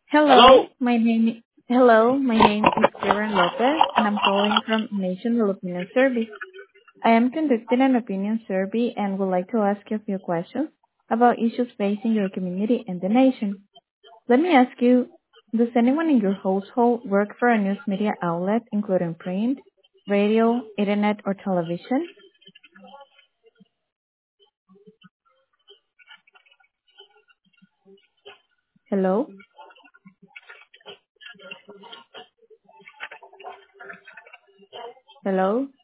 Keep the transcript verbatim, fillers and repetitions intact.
Hello, Hello. my name Hello, my name is Karen Lopez, and I'm calling from National Opinion Service. I am conducting an opinion survey and would like to ask you a few questions about issues facing your community and the nation. Let me ask you, does anyone in your household work for a news media outlet, including print, radio, internet, or television? Hello? Hello?